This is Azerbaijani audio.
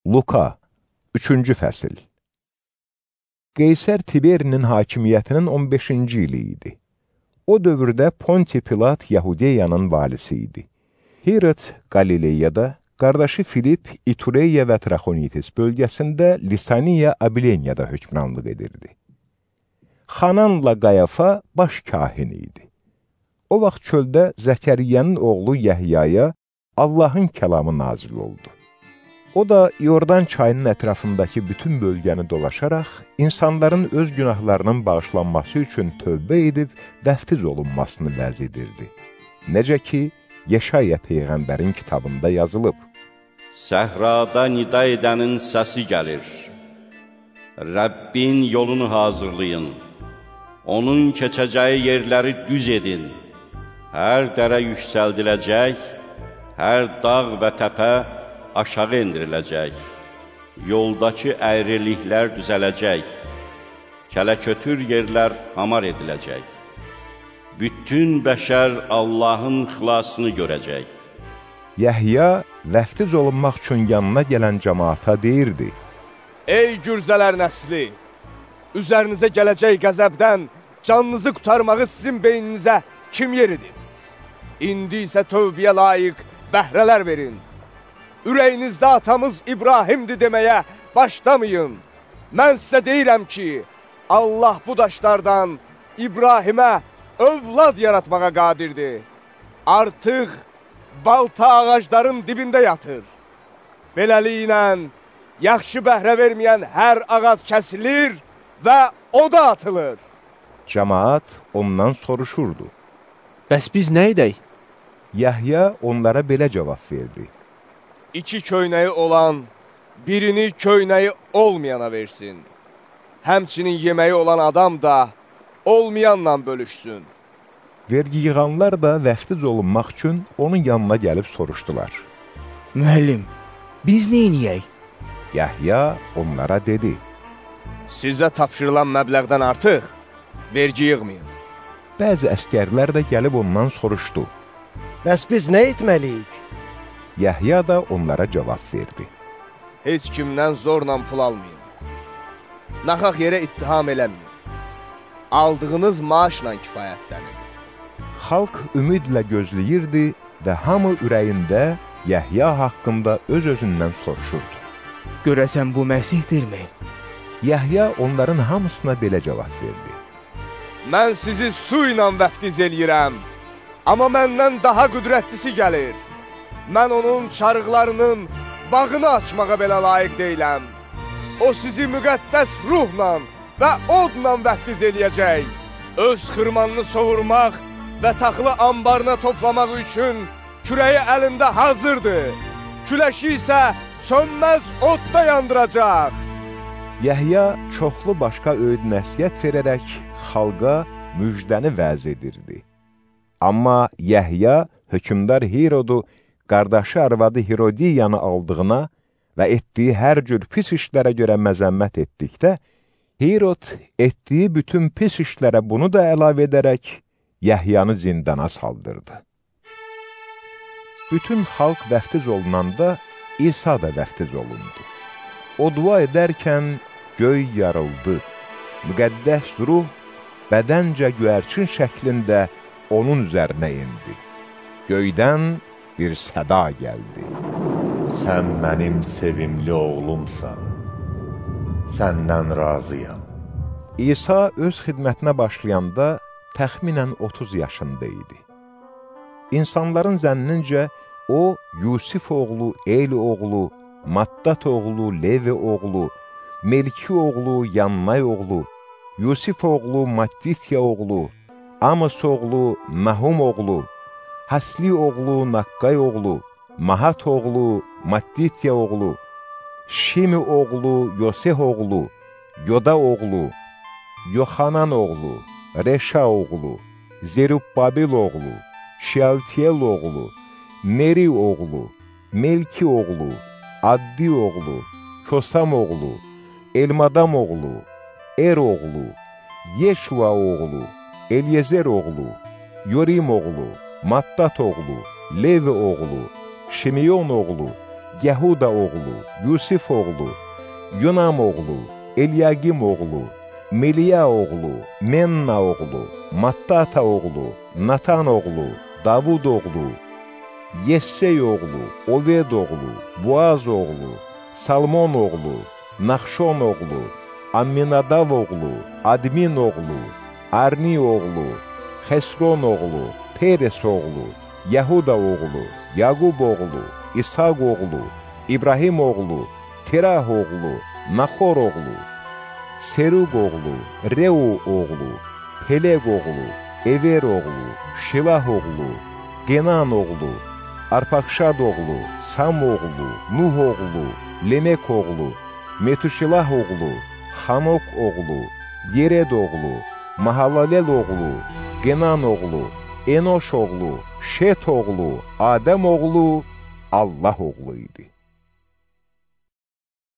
Luka 3-cü fəsil. Qeysər Tiberinin hakimiyyətinin 15-ci ili idi. O dövrdə Ponti Pilat Yahudiyanın valisi idi. Herod Qalileyada, qardaşı Filip İtureya və Traxonitis bölgəsində Lisaniya Abileniyada hökmranlıq edirdi. Xananla Qayafa baş kahin idi. O vaxt çöldə Zəkəriyyənin oğlu Yəhyaya Allahın kəlamı nazil oldu. O da Yordan çayının ətrafındakı bütün bölgəni dolaşaraq, insanların öz günahlarının bağışlanması üçün tövbə edib, vəftiz olunmasını vəz edirdi. Necə ki, Yeşaya Peyğəmbərin kitabında yazılıb. Səhrada nida edənin səsi gəlir. Rəbbin yolunu hazırlayın. Onun keçəcəyi yerləri düz edin. Hər dərə yüksəldiləcək, hər dağ və təpə aşağı endiriləcək. Yoldakı əyriliklər düzələcək. Kələkötür yerlər hamar ediləcək. Bütün bəşər Allahın xilasını görəcək. Yəhya vəftiz olunmaq üçün yanına gələn cəmaata deyirdi. Ey gürzələr nəsli! Üzərinizə gələcək qəzəbdən canınızı qurtarmağı sizin beyninizə kim yeridir? İndi isə tövbəyə layiq bəhrələr verin. Ürəyinizdə atamız İbrahimdir deməyə başlamayın. Mən sizə deyirəm ki, Allah bu daşlardan İbrahimə övlad yaratmağa qadirdir. Artıq balta ağacların dibində yatır. Beləliklə, yaxşı bəhrə verməyən hər ağac kəsilir və oda atılır. Cəmaat ondan soruşurdu. Bəs biz nə edək? Yəhya onlara belə cavab verdi. 2 köynəyi olan, birini köynəyi olmayana versin. Həmçinin yeməyi olan adam da olmayanla bölüşsün. Vergi yığanlar da vəftiz olunmaq üçün onun yanına gəlib soruşdular. Müəllim, biz neyniyək? Yəhya onlara dedi. Sizə tapşırılan məbləğdən artıq vergi yığmayın. Bəzi əskərlər də gəlib ondan soruşdu. Bəs biz nə etməliyik? Yəhya da onlara cavab verdi. Heç kimdən zorla pul almayın. Naxaq yerə ittiham eləməyin. Aldığınız maaşla kifayətlənin. Xalq ümidlə gözləyirdi və hamı ürəyində Yəhya haqqında öz-özündən soruşurdu. Görəsən bu Məsihdirmi? Yəhya onların hamısına belə cavab verdi. Mən sizi su ilə vəftiz eləyirəm, amma məndən daha qüdrətlisi gəlir. Mən onun çarıqlarının bağını açmağa belə layiq deyiləm. O sizi müqəddəs ruhla və odla vəftiz eləyəcək. Öz xırmanını soğurmaq və taxılı anbarına toplamaq üçün kürəyi əlində hazırdır. Küləşi isə sönməz odda yandıracaq. Yəhya çoxlu başqa öyüd nəsihət verərək xalqa müjdəni vəz edirdi. Amma Yəhya hökmdar Herodu qardaşı arvadı Herodiyanı aldığına və etdiyi hər cür pis işlərə görə məzəmmət etdikdə, Herod etdiyi bütün pis işlərə bunu da əlavə edərək Yəhyanı zindana saldırdı. Bütün xalq vəftiz olunanda İsa da vəftiz olundu. O dua edərkən göy yarıldı. Müqəddəs ruh bədəncə göyərçin şəklində onun üzərinə indi. Göydən bir səda gəldi. Sən mənim sevimli oğlumsan, səndən razıyam. İsa öz xidmətinə başlayanda təxminən 30 yaşında idi. İnsanların zənnincə o, Yusif oğlu, Eli oğlu, Mattat oğlu, Levi oğlu, Melki oğlu, Yannay oğlu, Yusif oğlu, Mattitya oğlu, Amos oğlu, Nahum oğlu, Hasli oğlu, Naqqay oğlu, Mahat oğlu, Mattitya oğlu, Şimi oğlu, Yoseh oğlu, Yoda oğlu, Yohanan oğlu, Reşa oğlu, Zerubbabil oğlu, Şealtiyel oğlu, Neri oğlu, Melki oğlu, Addi oğlu, Kosam oğlu, Elmadam oğlu, Er oğlu, Yeşua oğlu, Elyezer oğlu, Yorim oğlu, Mattat oğlu, Levi oğlu, Şimeyon oğlu, Yehuda oğlu, Yusif oğlu, Yunam oğlu, Elyagim oğlu, Meliya oğlu, Menna oğlu, Mattata oğlu, Natan oğlu, Davud oğlu, Yessey oğlu, Oved oğlu, Boaz oğlu, Salmon oğlu, Naxşon oğlu, Amminadav oğlu, Admin oğlu, Arni oğlu, Xesron oğlu, Peres oğlu, Yahuda oğlu, Yaqub oğlu, İshaq oğlu, İbrahim oğlu, Terah oğlu, Naxor oğlu, Serug oğlu, Reu oğlu, Peleg oğlu, Ever oğlu, Şilah oğlu, Genan oğlu, Arpakşad oğlu, Sam oğlu, Nuh oğlu, Lemek oğlu, Metuşilah oğlu, Hanok oğlu, Yered oğlu, Mahalalel oğlu, Genan oğlu, Enoş oğlu, Şet oğlu, Adem oğlu, Allah oğlu idi.